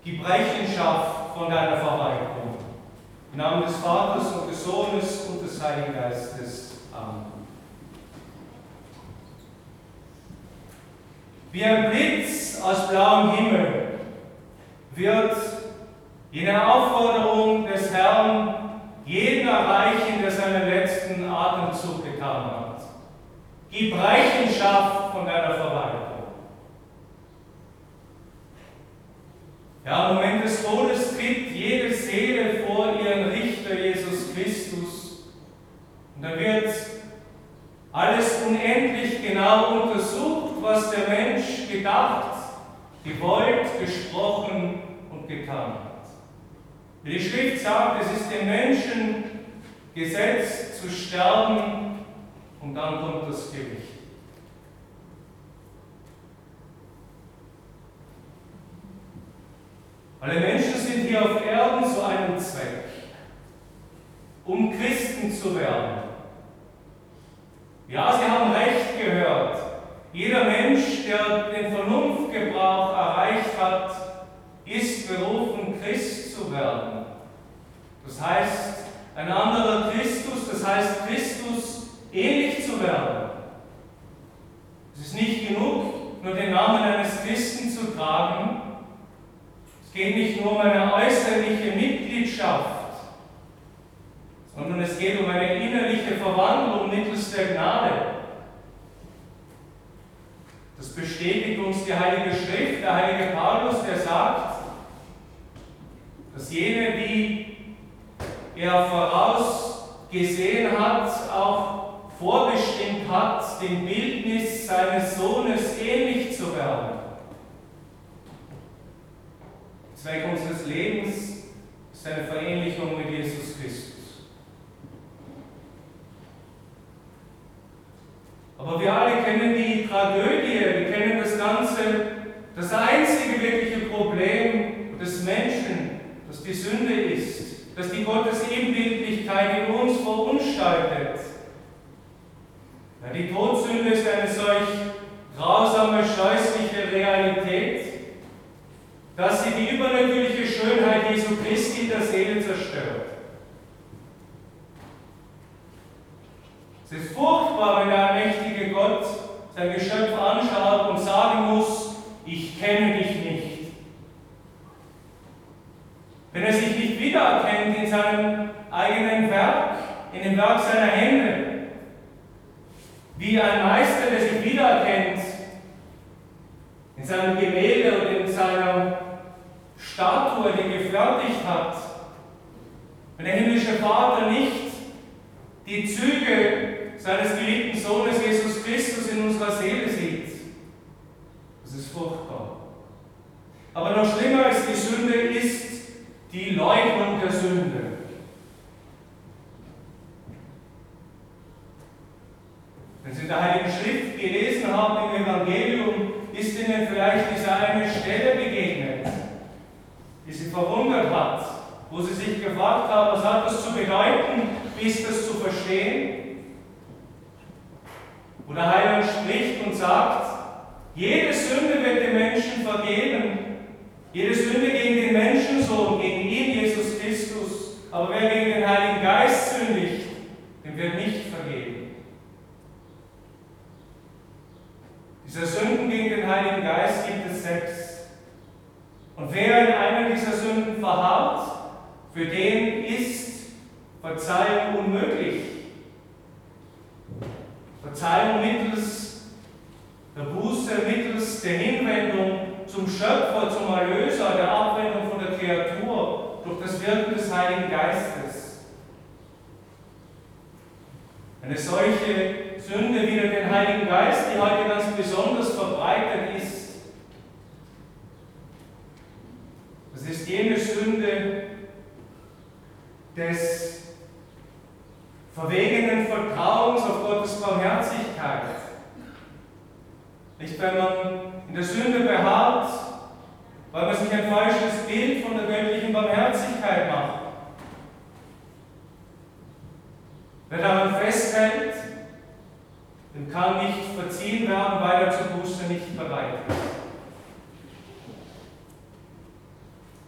Gib Rechenschaft von deiner Verwaltung. Im Namen des Vaters und des Sohnes und des Heiligen Geistes. Amen. Wie ein Blitz aus blauem Himmel wird jene Aufforderung des Herrn jeden erreichen, der seinen letzten Atemzug getan hat. Gib Rechenschaft von deiner Verwaltung. Ja, im Moment des Todes tritt jede Seele vor ihren Richter Jesus Christus. Und da wird alles unendlich genau untersucht, was der Mensch gedacht, gewollt, gesprochen und getan hat. Wie die Schrift sagt, es ist dem Menschen gesetzt zu sterben und dann kommt das Gericht. Alle Menschen sind hier auf Erden zu einem Zweck, um Christen zu werden. Ja, Sie haben recht gehört. Jeder Mensch, der den Vernunftgebrauch erreicht hat, ist berufen, Christ zu werden. Das heißt, ein anderer Christus, das heißt, Christus ähnlich zu werden. Es ist nicht genug, nur den Namen eines Christen zu tragen. Es geht nicht nur um eine äußerliche Mitgliedschaft, sondern es geht um eine innerliche Verwandlung mittels der Gnade. Das bestätigt uns die Heilige Schrift, der heilige Paulus, der sagt, dass jene, die er vorausgesehen hat, auch vorbestimmt hat, dem Bildnis seines Sohnes ähnlich zu werden. Der Zweck unseres Lebens ist eine Verähnlichung mit Jesus Christus. Aber wir alle kennen die Tragödie, wir kennen das Ganze, das einzige wirkliche Problem des Menschen, das die Sünde ist, dass die Gottesebenbildlichkeit in uns verunstaltet. Ja, die Todsünde ist eine solch grausame, scheußliche Realität, dass sie die übernatürliche Schönheit Jesu Christi in der Seele zerstört. Es ist furchtbar, wenn der allmächtige Gott sein Geschöpf anschaut und sagen muss, ich kenne dich nicht. Wenn er sich nicht wiedererkennt in seinem eigenen Werk, in dem Werk seiner Hände, wie ein Meister, der sich wiedererkennt in seinem Gemälde und in seiner Statue, die er gefertigt hat. Wenn der himmlische Vater nicht die Züge seines geliebten Sohnes Jesus Christus in unserer Seele sieht, das ist furchtbar. Aber noch schlimmer als die Sünde ist die Leugnung der Sünde. Wenn Sie in der Heiligen Schrift gelesen haben im Evangelium, ist Ihnen vielleicht diese eine Stelle begegnet, die Sie verwundert hat, wo Sie sich gefragt haben, was hat das zu bedeuten, wie ist das zu verstehen? Wo der Heiland spricht und sagt, jede Sünde wird dem Menschen vergeben, jede Sünde gegen den Menschensohn, gegen ihn, Jesus Christus, aber wer gegen den Heiligen Geist sündigt, dem wird nicht vergeben. Dieser Sünden gegen den Heiligen Geist gibt es 6. Und wer in einer dieser Sünden verharrt, für den ist Verzeihung unmöglich. Verzeihung mittels der Buße, mittels der Hinwendung zum Schöpfer, zum Erlöser, der Abwendung von der Kreatur, durch das Wirken des Heiligen Geistes. Eine solche Sünde wider den Heiligen Geist, die heute ganz besonders verbreitet ist, das ist jene Sünde des verwegenen Vertrauens auf Gottes Barmherzigkeit. Nicht, wenn man in der Sünde beharrt, weil man sich ein falsches Bild von der göttlichen Barmherzigkeit macht. Wer daran festhält, dem kann nicht verziehen werden, weil er zur Buße nicht bereit ist.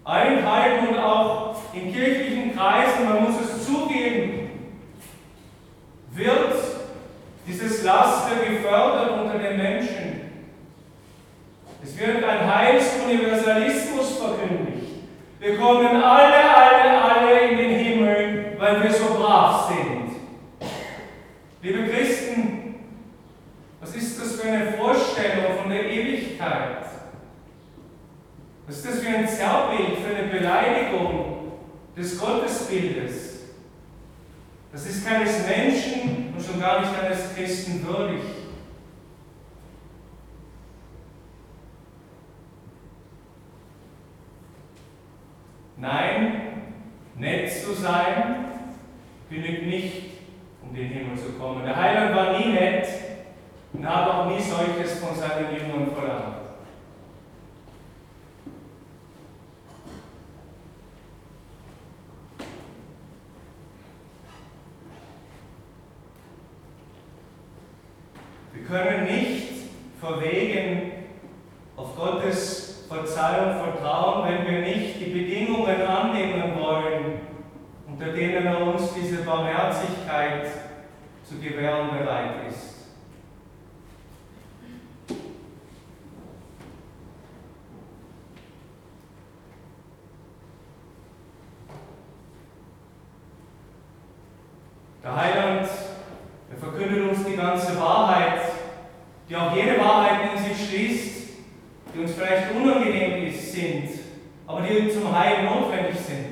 allenthalben und auch in kirchlichen Kreisen, man muss es zugeben, wird dieses Laster gefördert unter den Menschen. Es wird ein Heilsuniversalismus verkündigt. Wir kommen alle in den Himmel, weil wir so brav sind. Liebe Christen, was ist das für eine Vorstellung von der Ewigkeit? Was ist das für ein Zerrbild, für eine Beleidigung des Gottesbildes? Das ist keines Menschen und schon gar nicht eines Christen würdig. Nein, nett zu sein genügt nicht, um in den Himmel zu kommen. Der Heiland war nie nett und hat auch nie solches von seinen Jüngern verlangt. Wir können nicht verwegen auf Gottes Verzeihung vertrauen, wenn wir nicht die Bedingungen annehmen wollen, unter denen er uns diese Barmherzigkeit zu gewähren bereit ist. Der Heiland, er verkündet uns die ganze Wahrheit, die auch jene Wahrheiten in sich schließt, die uns vielleicht unangenehm sind, aber die zum Heil notwendig sind.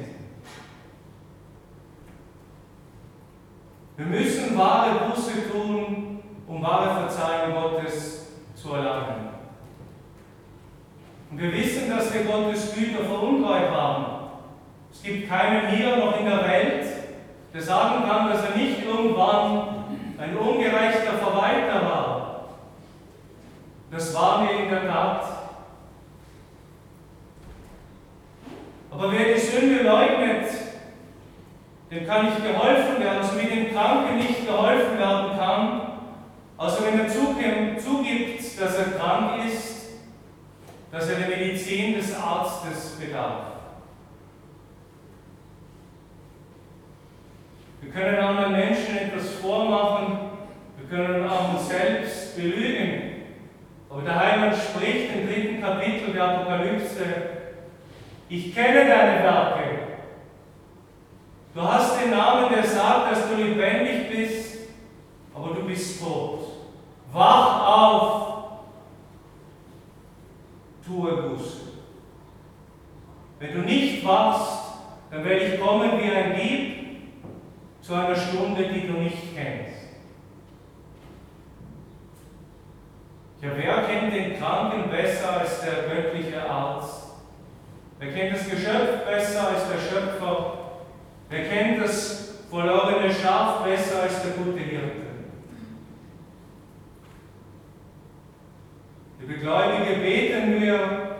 Wir müssen wahre Buße tun, um wahre Verzeihung Gottes zu erlangen. Und wir wissen, dass wir Gottes Güter veruntreut haben. Es gibt keinen hier noch in der Welt, der sagen kann, dass er nicht irgendwann ein ungerechter Verwalter war. Das waren wir in der Tat. Aber wer die Sünde leugnet, dem kann nicht geholfen werden, so wie dem Kranken nicht geholfen werden kann, außer wenn er zugibt, dass er krank ist, dass er der Medizin des Arztes bedarf. Wir können anderen Menschen etwas vormachen, wir können auch uns selbst belügen. Aber der Heiland spricht im 3. Kapitel der Apokalypse: Ich kenne deine Werke. Du hast den Namen, der sagt, dass du lebendig bist, aber du bist tot. Wach auf, tue Buße. Wenn du nicht wachst, dann werde ich kommen wie ein Dieb zu einer Stunde, die du nicht kennst. Ja, wer kennt den Kranken besser als der göttliche Arzt? Wer kennt das Geschöpf besser als der Schöpfer? Wer kennt das verlorene Schaf besser als der gute Hirte? Liebe Gläubige, beten wir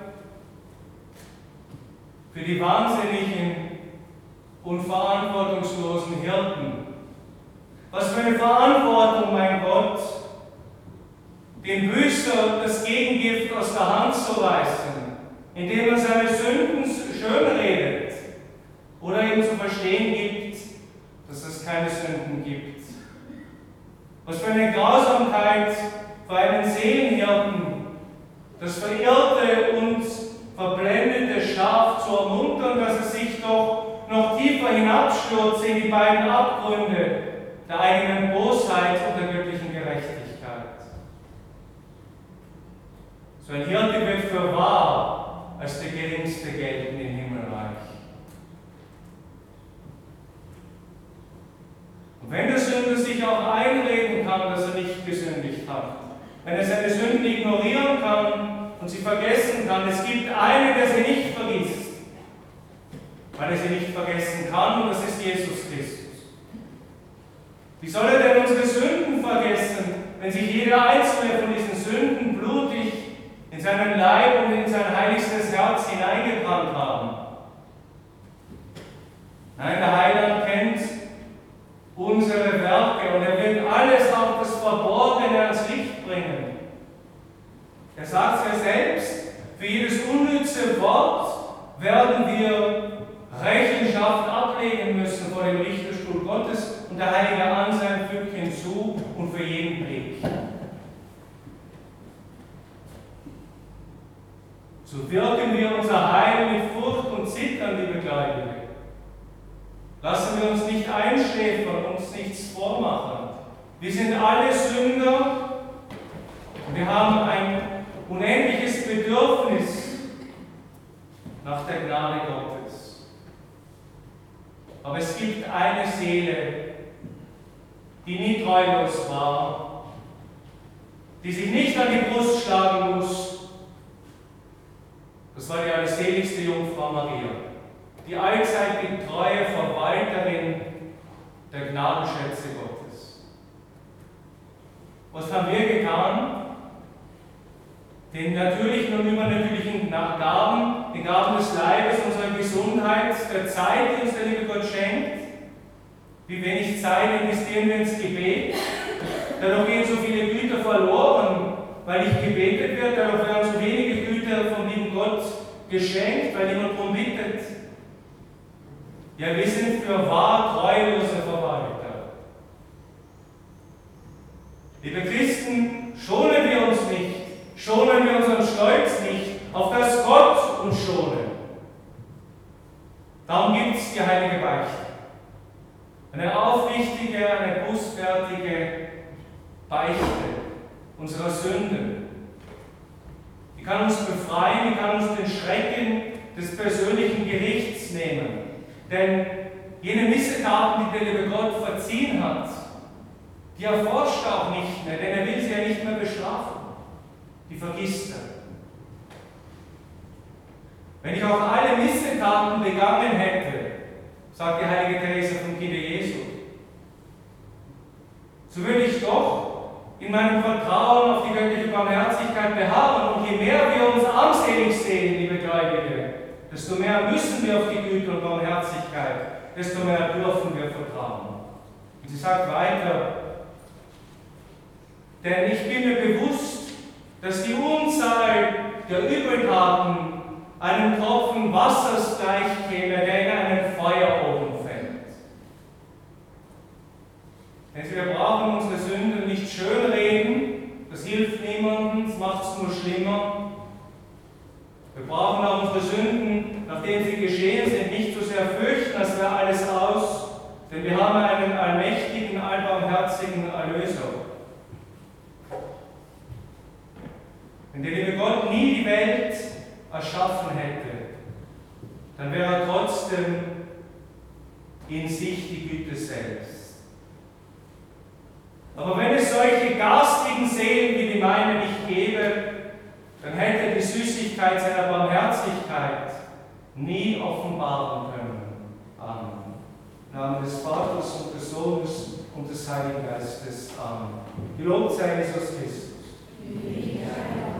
für die wahnsinnigen und verantwortungslosen Hirten. Was für eine Verantwortung, mein Gott, dem Büßer das Gegengift aus der Hand zu reißen, indem er seine Sünden schönredet oder ihm zu verstehen gibt, dass es keine Sünden gibt. Was für eine Grausamkeit für einen Seelenhirten, das verirrte und verblendete Schaf zu ermuntern, dass es sich doch noch tiefer hinabstürzt in die beiden Abgründe der eigenen Bosheit und der göttlichen Gerechtigkeit. So ein Hirte wird für wahr als der geringste gelten im Himmelreich. Und wenn der Sünder sich auch einreden kann, dass er nicht gesündigt hat, wenn er seine Sünden ignorieren kann und sie vergessen kann, es gibt einen, der sie nicht vergisst, weil er sie nicht vergessen kann, und das ist Jesus Christus. Wie soll er denn unsere Sünden vergessen, wenn sich jeder einzelne von diesen Sünden blutig in seinen Leib und in sein heiligstes Herz hineingebrannt haben? Nein, der Heiland kennt unsere Werke und er wird alles auf das Verborgene ans Licht bringen. Er sagt es ja selbst, für jedes unnütze Wort werden wir Rechenschaft ablegen müssen vor dem Richterstuhl Gottes und der Heilige Anselm fügt hinzu und für jeden Blick. So wirken wir unser Heil mit Furcht und Zittern, liebe Gläubige. Lassen wir uns nicht einschläfern, uns nichts vormachen. Wir sind alle Sünder und wir haben ein unendliches Bedürfnis nach der Gnade Gottes. Aber es gibt eine Seele, die nie treulos war, die sich nicht an die Brust schlagen muss. Das war die allerseligste Jungfrau Maria, die allzeitig treue Verwalterin der Gnadenschätze Gottes. Was haben wir getan? Den natürlichen und übernatürlichen Gaben, die Gaben des Leibes, unserer Gesundheit, der Zeit, die uns der liebe Gott schenkt. Wie wenig Zeit investieren wir ins Gebet? Dadurch gehen so viele Güter verloren, weil nicht gebetet wird. Dadurch werden so wenige Güter vom lieben Gott geschenkt, weil niemand darum bittet. Ja, wir sind für wahr treulose Verwalter. Liebe Christen, schonen wir uns nicht, schonen wir unseren Stolz nicht, auf das Gott uns schone. Darum gibt es die heilige Beichte. Eine aufrichtige, eine bußfertige Beichte unserer Sünden. Die kann uns befreien, die kann uns den Schrecken des persönlichen Gerichts nehmen. Denn jene Missetaten, die der liebe Gott verziehen hat, die erforscht er auch nicht mehr, denn er will sie ja nicht mehr bestrafen. Die vergisst er. Wenn ich auch alle Missetaten begangen hätte, sagt die heilige Therese vom Kinde Jesu, so würde ich doch in meinem Vertrauen auf die göttliche Barmherzigkeit beharren. Und je mehr wir uns armselig sehen, liebe Gläubige, desto mehr müssen wir auf die Güte und Barmherzigkeit, desto mehr dürfen wir vertrauen. Und sie sagt weiter, denn ich bin mir bewusst, dass die Unzahl der Übeltaten einem Tropfen Wassers gleichkäme, der in einen Feuerofen fällt. Denn wir brauchen unsere Sünde nicht schönreden, das hilft niemandem, es macht es nur schlimmer. Wir brauchen auch unsere Sünden, nachdem sie geschehen sind, nicht so sehr fürchten, als wäre alles aus, denn wir haben einen allmächtigen, allbarmherzigen Erlöser. Wenn der liebe Gott nie die Welt erschaffen hätte, dann wäre er trotzdem in sich die Güte selbst. Aber wenn es solche garstigen Seelen wie die meine nicht gäbe, dann hätte die Süßigkeit seiner Barmherzigkeit nie offenbaren können. Amen. Im Namen des Vaters und des Sohnes und des Heiligen Geistes. Amen. Gelobt sei Jesus Christus.